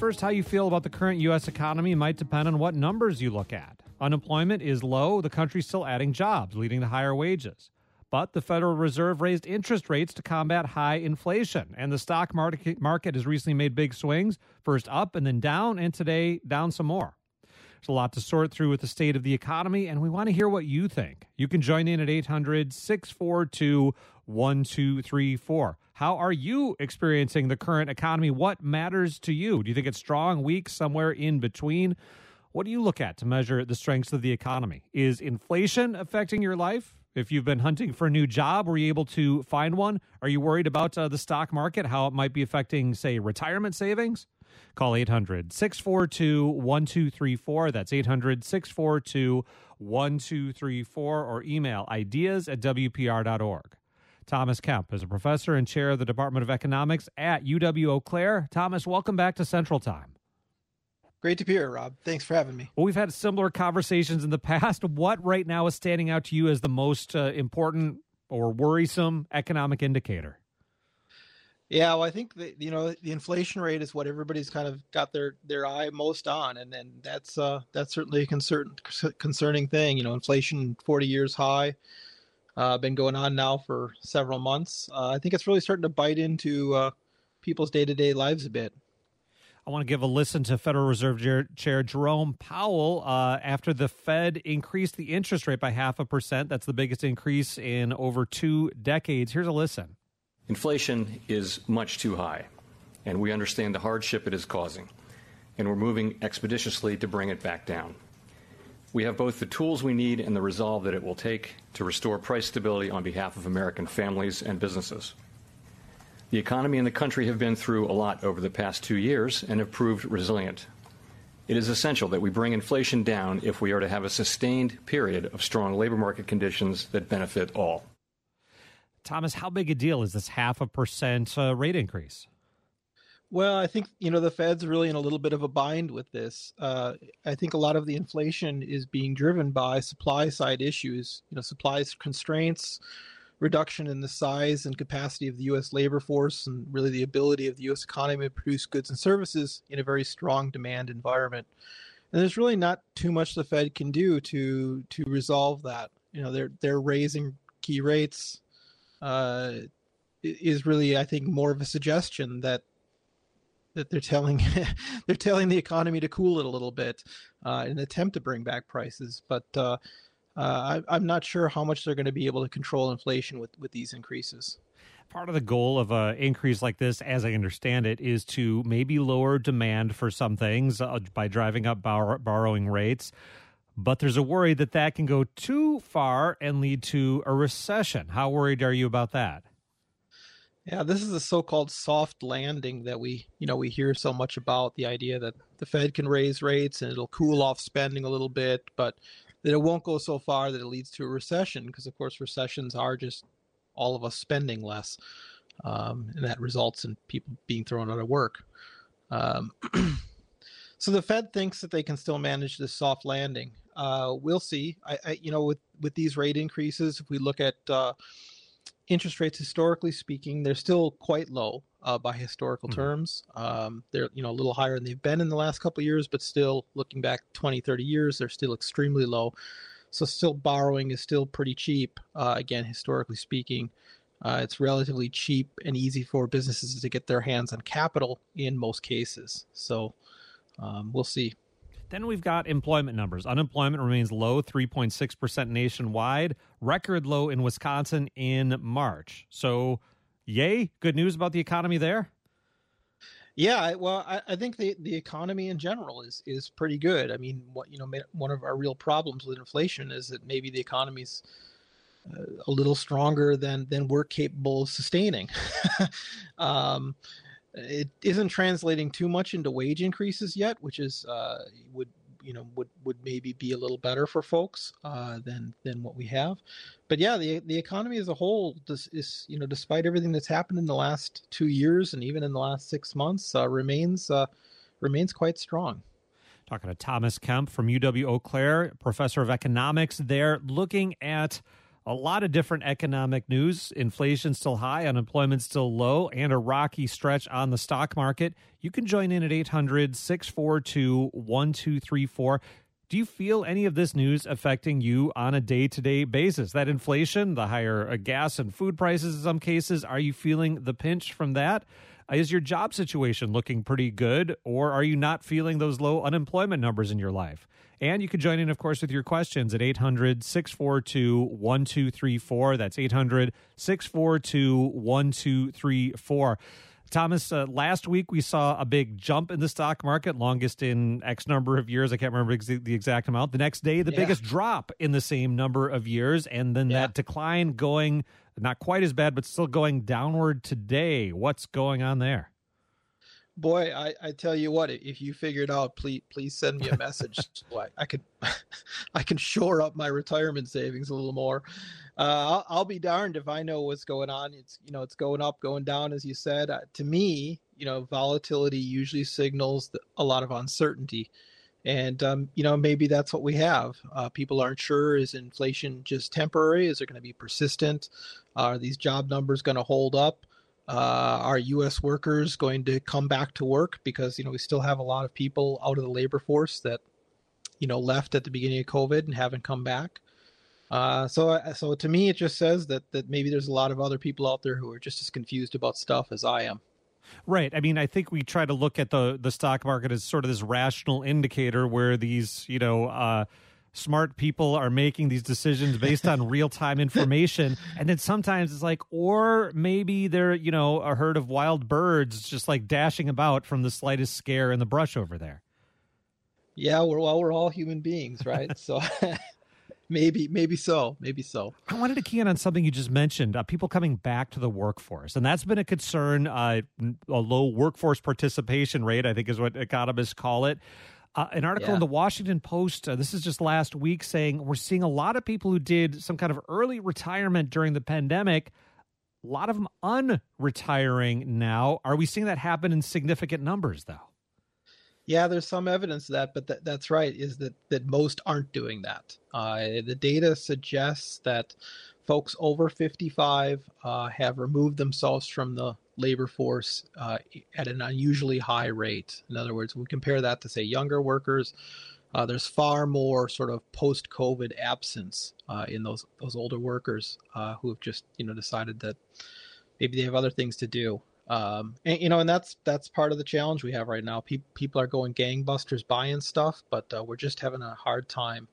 First, how you feel about the current U.S. economy might depend on what numbers you look at. Unemployment is low. The country's still adding jobs, leading to higher wages. But the Federal Reserve raised interest rates to combat high inflation, and the stock market has recently made big swings, first up and then down, and today down some more. There's a lot to sort through with the state of the economy, and we want to hear what you think. You can join in at 800-642-1234. How are you experiencing the current economy? What matters to you? Do you think it's strong, weak, somewhere in between? What do you look at to measure the strengths of the economy? Is inflation affecting your life? If you've been hunting for a new job, were you able to find one? Are you worried about the stock market, how it might be affecting, say, retirement savings? Call 800-642-1234. That's 800-642-1234, or email ideas@wpr.org. Thomas Kemp is a professor and chair of the Department of Economics at UW-Eau Claire. Thomas, welcome back to Central Time. Great to be here, Rob. Thanks for having me. Well, we've had similar conversations in the past. What right now is standing out to you as the most important or worrisome economic indicator? Yeah, well, I think the inflation rate is what everybody's kind of got their eye most on, and then that's certainly a concerning thing. You know, inflation 40 years high, been going on now for several months. I think it's really starting to bite into people's day-to-day lives a bit. I want to give a listen to Federal Reserve Chair Jerome Powell after the Fed increased the interest rate by 0.5%. That's the biggest increase in over 2 decades. Here's a listen. Inflation is much too high, and we understand the hardship it is causing, and we're moving expeditiously to bring it back down. We have both the tools we need and the resolve that it will take to restore price stability on behalf of American families and businesses. The economy and the country have been through a lot over the past 2 years and have proved resilient. It is essential that we bring inflation down if we are to have a sustained period of strong labor market conditions that benefit all. Thomas, how big a deal is this 0.5% rate increase? Well, I think, the Fed's really in a little bit of a bind with this. I think a lot of the inflation is being driven by supply side issues, supply constraints, reduction in the size and capacity of the U.S. labor force, and really the ability of the U.S. economy to produce goods and services in a very strong demand environment. And there's really not too much the Fed can do to resolve that. They're raising key rates is really, I think, more of a suggestion that they're telling the economy to cool it a little bit in an attempt to bring back prices, but I'm not sure how much they're going to be able to control inflation with these increases. Part of the goal of an increase like this, as I understand it, is to maybe lower demand for some things by driving up borrowing rates. But there's a worry that can go too far and lead to a recession. How worried are you about that? Yeah, this is the so-called soft landing that we hear so much about, the idea that the Fed can raise rates and it'll cool off spending a little bit, but that it won't go so far that it leads to a recession, because, of course, recessions are just all of us spending less, and that results in people being thrown out of work. So the Fed thinks that they can still manage this soft landing. We'll see. With these rate increases, if we look at interest rates, historically speaking, they're still quite low by historical terms. They're a little higher than they've been in the last couple of years, but still, looking back 20, 30 years, they're still extremely low. So still borrowing is still pretty cheap. Again, historically speaking, it's relatively cheap and easy for businesses to get their hands on capital in most cases. So we'll see. Then we've got employment numbers. Unemployment remains low, 3.6% nationwide, record low in Wisconsin in March. So, yay, good news about the economy there? Yeah, well, I think the economy in general is pretty good. I mean, one of our real problems with inflation is that maybe the economy's a little stronger than we're capable of sustaining. It isn't translating too much into wage increases yet, which is would maybe be a little better for folks than what we have. But yeah, the economy as a whole is despite everything that's happened in the last 2 years and even in the last 6 months, remains quite strong. Talking to Thomas Kemp from UW-Eau Claire, professor of economics there, looking at A lot of different economic news. Inflation still high, unemployment still low, and a rocky stretch on the stock market. You can join in at 800-642-1234. Do you feel any of this news affecting you on a day-to-day basis? That inflation, the higher gas and food prices in some cases, are you feeling the pinch from that? Is your job situation looking pretty good, or are you not feeling those low unemployment numbers in your life? And you can join in, of course, with your questions at 800-642-1234. That's 800-642-1234. Thomas, last week we saw a big jump in the stock market, longest in X number of years. I can't remember the exact amount. The next day, the biggest drop in the same number of years, and then that decline going not quite as bad, but still going downward today. What's going on there? Boy, I tell you what, if you figure it out, please send me a message so I can shore up my retirement savings a little more. I'll be darned if I know what's going on. It's going up, going down, as you said. To me, volatility usually signals a lot of uncertainty, and maybe that's what we have. People aren't sure: is inflation just temporary? Is it going to be persistent? Are these job numbers going to hold up? Are U.S. workers going to come back to work? Because, we still have a lot of people out of the labor force that, left at the beginning of COVID and haven't come back. So to me, it just says that maybe there's a lot of other people out there who are just as confused about stuff as I am. Right. I mean, I think we try to look at the stock market as sort of this rational indicator where these, smart people are making these decisions based on real-time information. And then sometimes it's like, or maybe they're, a herd of wild birds just like dashing about from the slightest scare in the brush over there. Yeah, we're all human beings, right? So maybe so. I wanted to key in on something you just mentioned, people coming back to the workforce. And that's been a concern, a low workforce participation rate, I think is what economists call it. An article in the Washington Post, this is just last week, saying we're seeing a lot of people who did some kind of early retirement during the pandemic, a lot of them unretiring now. Are we seeing that happen in significant numbers, though? Yeah, there's some evidence of that, but that's right, is that most aren't doing that. The data suggests that folks over 55 have removed themselves from the labor force at an unusually high rate. In other words, we compare that to, say, younger workers. There's far more sort of post-COVID absence in those older workers who have just decided that maybe they have other things to do. And that's part of the challenge we have right now. People are going gangbusters buying stuff, but we're just having a hard time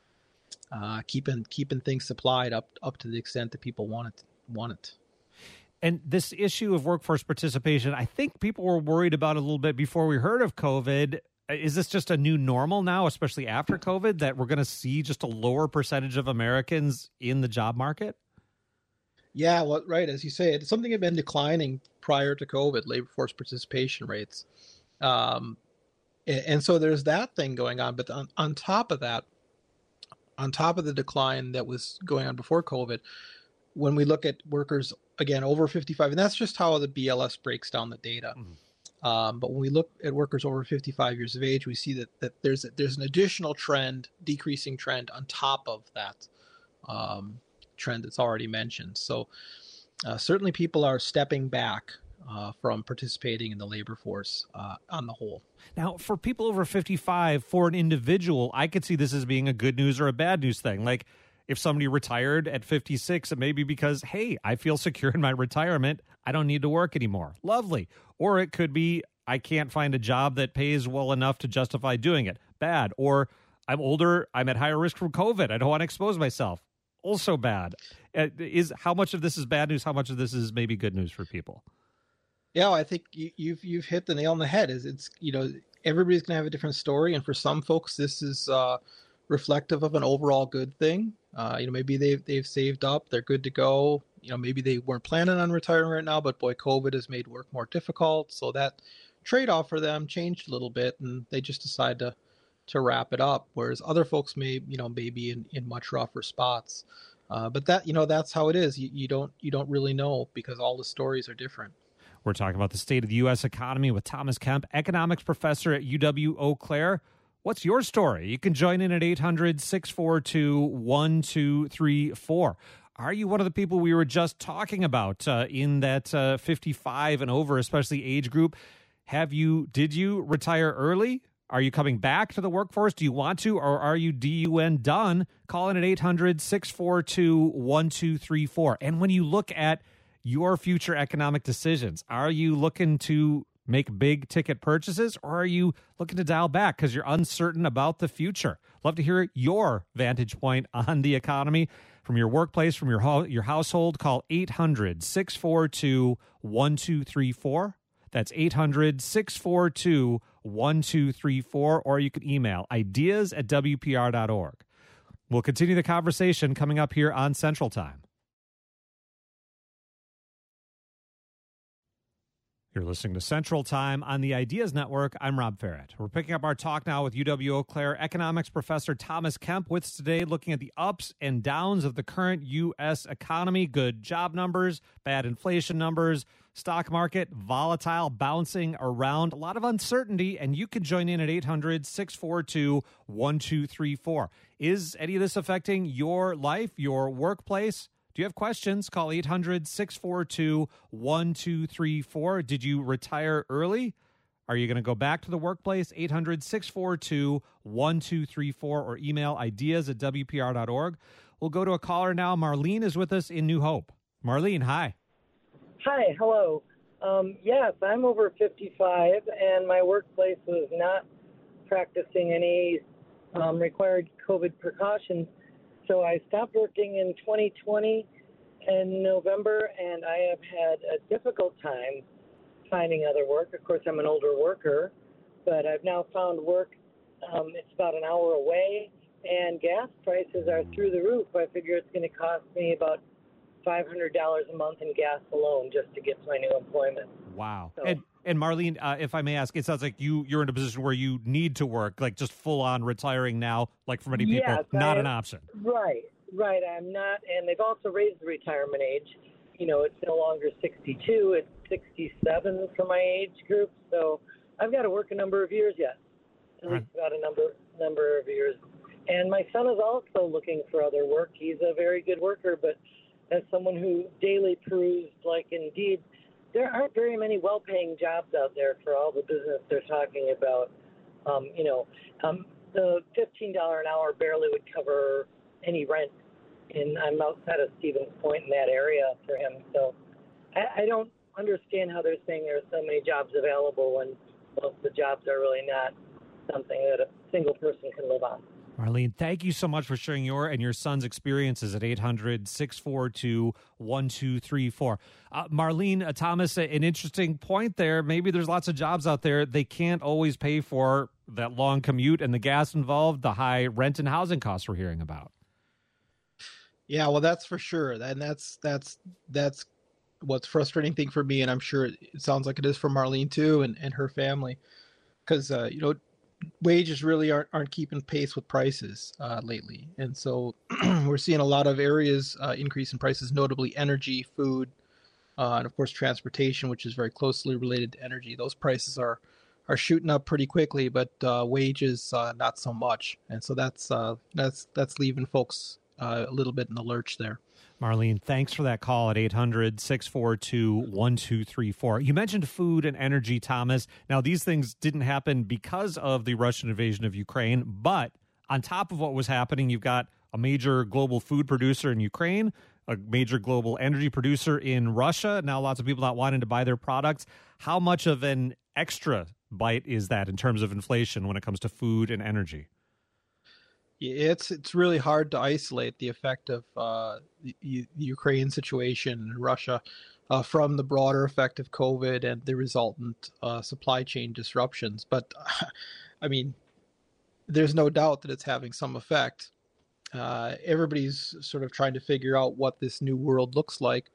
keeping things supplied up to the extent that people want it. And this issue of workforce participation, I think people were worried about a little bit before we heard of COVID. Is this just a new normal now, especially after COVID, that we're going to see just a lower percentage of Americans in the job market? Yeah, well, right. As you say, it's something that had been declining prior to COVID, labor force participation rates. And so there's that thing going on. But on top of that, on top of the decline that was going on before COVID, when we look at workers, again, over 55, and that's just how the BLS breaks down the data. Mm-hmm. But when we look at workers over 55 years of age, we see that there's an additional decreasing trend on top of that trend that's already mentioned. So certainly people are stepping back from participating in the labor force on the whole. Now, for people over 55, for an individual, I could see this as being a good news or a bad news thing. Like, if somebody retired at 56, it may be because, hey, I feel secure in my retirement. I don't need to work anymore. Lovely. Or it could be, I can't find a job that pays well enough to justify doing it. Bad. Or I'm older. I'm at higher risk from COVID. I don't want to expose myself. Also bad. How much of this is bad news? How much of this is maybe good news for people? Yeah, I think you've hit the nail on the head. It's everybody's going to have a different story. And for some folks, this is reflective of an overall good thing. Maybe they've saved up, they're good to go. Maybe they weren't planning on retiring right now, but boy, COVID has made work more difficult. So that trade-off for them changed a little bit, and they just decide to wrap it up. Whereas other folks may be in much rougher spots. But that's how it is. You don't really know because all the stories are different. We're talking about the state of the U.S. economy with Thomas Kemp, economics professor at UW-Eau Claire. What's your story? You can join in at 800-642-1234. Are you one of the people we were just talking about in that 55 and over, especially age group? Did you retire early? Are you coming back to the workforce? Do you want to, or are you DUN done? Call in at 800-642-1234. And when you look at your future economic decisions, are you looking to make big ticket purchases, or are you looking to dial back because you're uncertain about the future? Love to hear your vantage point on the economy from your workplace, from your household. Call 800-642-1234. That's 800-642-1234, or you can email ideas@wpr.org. We'll continue the conversation coming up here on Central Time. You're listening to Central Time on the Ideas Network. I'm Rob Farrett. We're picking up our talk now with UW Eau Claire economics professor Thomas Kemp with us today, looking at the ups and downs of the current U.S. economy. Good job numbers, bad inflation numbers, stock market volatile, bouncing around, a lot of uncertainty, and you can join in at 800-642-1234. Is any of this affecting your life, your workplace? Do you have questions? Call 800-642-1234. Did you retire early? Are you going to go back to the workplace? 800-642-1234 or email ideas@wpr.org. We'll go to a caller now. Marlene is with us in New Hope. Marlene, hi. Hi, hello. Yes, I'm over 55, and my workplace was not practicing any required COVID precautions. So I stopped working in 2020 in November, and I have had a difficult time finding other work. Of course, I'm an older worker, but I've now found work. It's about an hour away, and gas prices are through the roof. I figure it's going to cost me about $500 a month in gas alone just to get to my new employment. Wow. So, and Marlene, if I may ask, it sounds like you're in a position where you need to work, like just full on retiring now, like for many people, yes, not an option. Right. I'm not, and they've also raised the retirement age. You know, it's no longer 62, it's 67 for my age group. So I've got to work a number of years yet. At least about a number of years. And my son is also looking for other work. He's a very good worker, but as someone who daily perused, like Indeed, there aren't very many well-paying jobs out there for all the business they're talking about. The $15 an hour barely would cover any rent. And I'm outside of Stevens Point in that area for him. So I don't understand how they're saying there are so many jobs available when most of the jobs are really not something that a single person can live on. Marlene, thank you so much for sharing your and your son's experiences at 800-642-1234. Marlene, Thomas, an interesting point there. Maybe there's lots of jobs out there. They can't always pay for that long commute and the gas involved, the high rent and housing costs we're hearing about. Yeah, well, that's for sure. And that's what's frustrating thing for me. And I'm sure it sounds like it is for Marlene too, and her family, because, wages really aren't keeping pace with prices lately. And so we're seeing a lot of areas increase in prices, notably energy, food, and of course transportation, which is very closely related to energy. Those prices are shooting up pretty quickly, but wages not so much. And so that's leaving folks a little bit in the lurch there. Marlene, thanks for that call at 800-642-1234. You mentioned food and energy, Thomas. Now, these things didn't happen because of the Russian invasion of Ukraine, but on top of what was happening, you've got a major global food producer in Ukraine, a major global energy producer in Russia. Now, lots of people not wanting to buy their products. How much of an extra bite is that in terms of inflation when it comes to food and energy? It's really hard to isolate the effect of the Ukraine situation in Russia from the broader effect of COVID and the resultant supply chain disruptions. But I mean, there's no doubt that it's having some effect. Everybody's sort of trying to figure out what this new world looks like.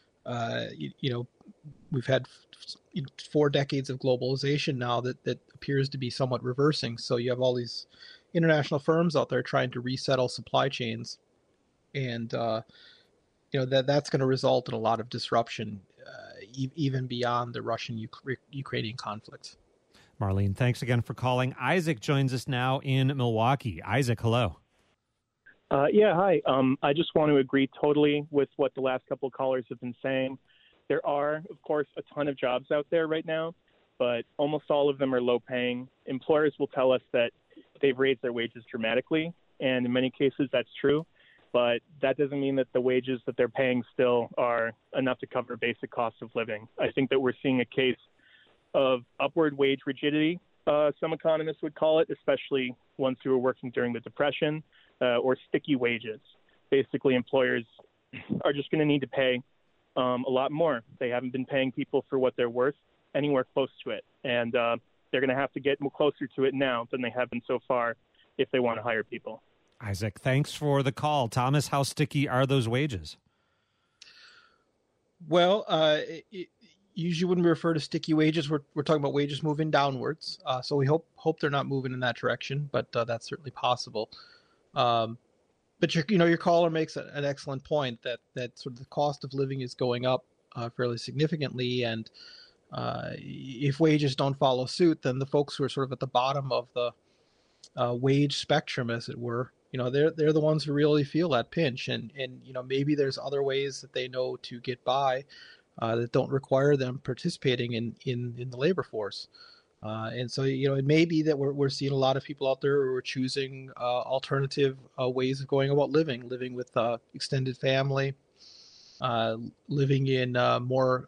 We've had 4 decades of globalization now that appears to be somewhat reversing. So you have all these international firms out there trying to resettle supply chains, and that's going to result in a lot of disruption, even beyond the Russian-Ukrainian conflict. Marlene, thanks again for calling. Isaac joins us now in Milwaukee. Isaac, hello. Yeah, hi. I just want to agree totally with what the last couple of callers have been saying. There are, of course, a ton of jobs out there right now, but almost all of them are low paying. Employers will tell us that they've raised their wages dramatically, and in many cases that's true, but that doesn't mean that the wages that they're paying still are enough to cover basic costs of living. I think that we're seeing a case of upward wage rigidity, some economists would call it, especially ones who were working during the Depression, or sticky wages. Basically, employers are just going to need to pay a lot more. They haven't been paying people for what they're worth anywhere close to it, and they're going to have to get more closer to it now than they have been so far if they want to hire people. Isaac, thanks for the call. Thomas, how sticky are those wages? Well, usually when we refer to sticky wages, we're talking about wages moving downwards. So we hope they're not moving in that direction, but that's certainly possible. But your caller makes an excellent point that sort of the cost of living is going up fairly significantly, and if wages don't follow suit, then the folks who are sort of at the bottom of the wage spectrum, as it were, they're the ones who really feel that pinch, and maybe there's other ways that they know to get by that don't require them participating in the labor force. And so, it may be that we're seeing a lot of people out there who are choosing alternative ways of going about living with extended family, living in more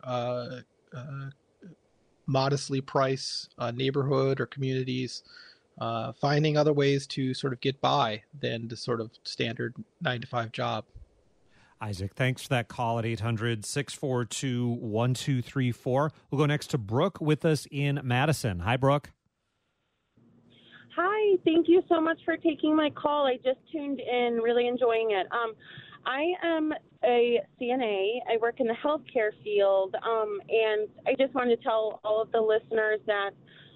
modestly priced neighborhood or communities, finding other ways to sort of get by than the sort of standard 9-to-5 job. Isaac, thanks for that call at 800-642-1234. We'll go next to Brooke with us in Madison. Hi, Brooke. Hi, thank you so much for taking my call. I just tuned in, really enjoying it. I am a CNA. I work in the healthcare field, and I just wanted to tell all of the listeners that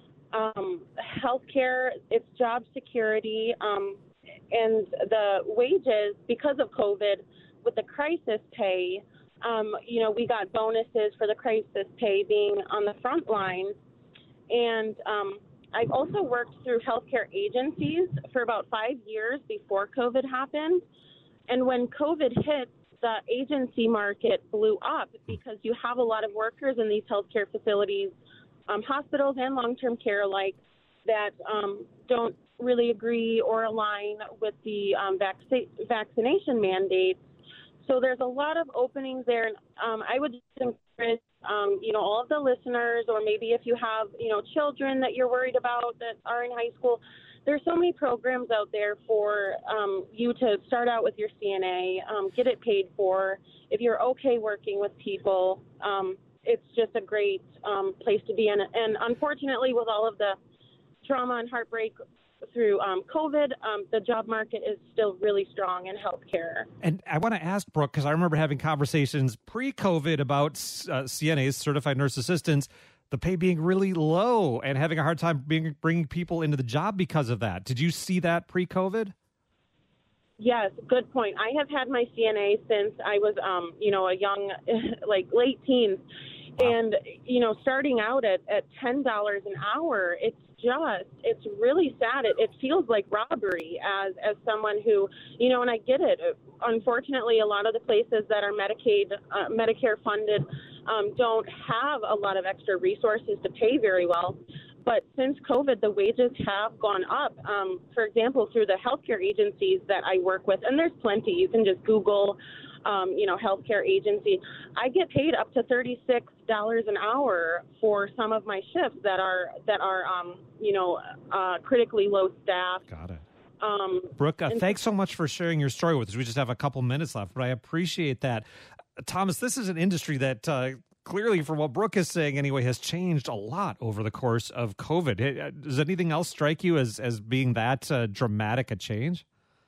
healthcare, it's job security, and the wages, because of COVID, with the crisis pay, we got bonuses for the crisis pay being on the front lines. And I've also worked through healthcare agencies for about 5 years before COVID happened. And when COVID hit, the agency market blew up because you have a lot of workers in these healthcare facilities, hospitals and long-term care alike, that don't really agree or align with the vaccination mandates. So there's a lot of openings there, and I would just encourage, all of the listeners, or maybe if you have, children that you're worried about that are in high school, there's so many programs out there for you to start out with your CNA, get it paid for. If you're okay working with people, it's just a great place to be in. And unfortunately, with all of the trauma and heartbreak through COVID, the job market is still really strong in healthcare. And I want to ask Brooke, because I remember having conversations pre-COVID about CNAs, certified nurse assistants, the pay being really low and having a hard time bringing people into the job because of that. Did you see that pre-COVID? Yes, good point. I have had my CNA since I was, a young, late teens. Wow. And, starting out at $10 an hour, it's really sad. It feels like robbery as someone who, and I get it. Unfortunately, a lot of the places that are Medicare funded don't have a lot of extra resources to pay very well. But since COVID, the wages have gone up. For example, through the healthcare agencies that I work with, and there's plenty. You can just Google healthcare agency. I get paid up to $36 an hour for some of my shifts that are critically low staff. Got it. Brooke, thanks so much for sharing your story with us. We just have a couple minutes left, but I appreciate that. Thomas, this is an industry that clearly, from what Brooke is saying anyway, has changed a lot over the course of COVID. Does anything else strike you as being that dramatic a change?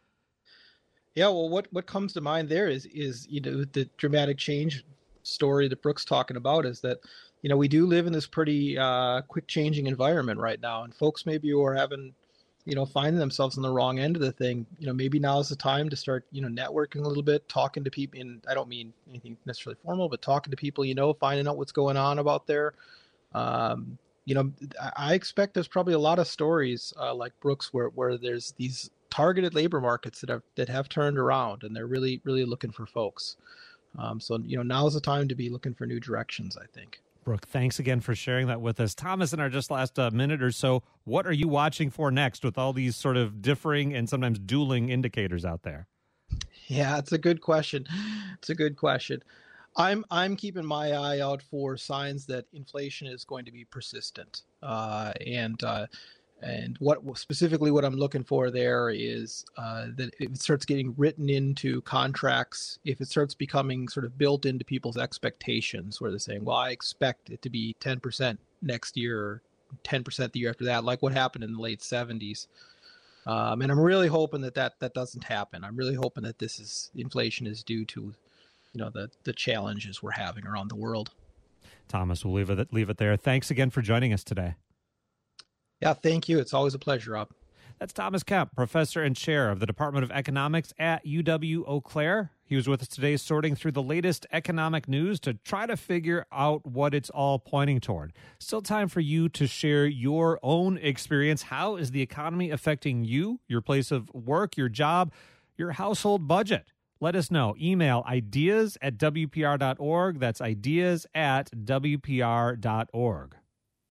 Yeah, well, what comes to mind there is the dramatic change story that Brooke's talking about is that, we do live in this pretty quick changing environment right now, and folks maybe who are having, finding themselves on the wrong end of the thing, maybe now is the time to start, networking a little bit, talking to people, and I don't mean anything necessarily formal, but talking to people, finding out what's going on about there. I expect there's probably a lot of stories like Brooke's where there's these targeted labor markets that have turned around, and they're really looking for folks. So now is the time to be looking for new directions, I think. Brooke, thanks again for sharing that with us. Thomas, in our just last minute or so, what are you watching for next with all these sort of differing and sometimes dueling indicators out there? Yeah, it's a good question. I'm keeping my eye out for signs that inflation is going to be persistent, and what I'm looking for there is that if it starts getting written into contracts, if it starts becoming sort of built into people's expectations, where they're saying, well, I expect it to be 10% next year or 10% the year after that, like what happened in the late 70s. And I'm really hoping that doesn't happen. I'm really hoping that inflation is due to the challenges we're having around the world. Thomas, we'll leave it there. Thanks again for joining us today. Yeah, thank you. It's always a pleasure, Rob. That's Thomas Kemp, professor and chair of the Department of Economics at UW-Eau Claire. He was with us today sorting through the latest economic news to try to figure out what it's all pointing toward. Still time for you to share your own experience. How is the economy affecting you, your place of work, your job, your household budget? Let us know. Email ideas@wpr.org. That's ideas@wpr.org.